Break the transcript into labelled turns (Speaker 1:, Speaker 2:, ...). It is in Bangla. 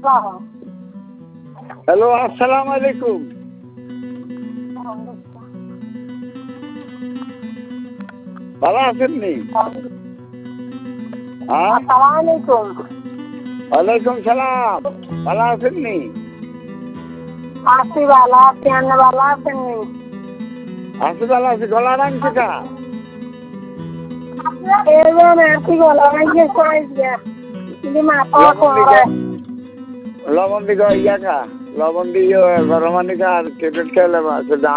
Speaker 1: হ্যালো, আসসালামু আলাইকুম। ভালো আছেননি? হ্যাঁ,
Speaker 2: আসসালামাইকুম।
Speaker 1: ওয়ালাইকুম সালাম। ভালো আছেননি?
Speaker 2: আছি ভালো আছি, আপনি ভালো আছেননি?
Speaker 1: আছি, ভালো আছি। গলা রাখছে কা?
Speaker 2: এবার আছি ভালো আছি, কয়েছে কিন্তু মাথা করে
Speaker 1: লবণ দিকে ইয়া খা, লবণ দিয়ে গরম পানি খা আর ট্যাবলেট খেলে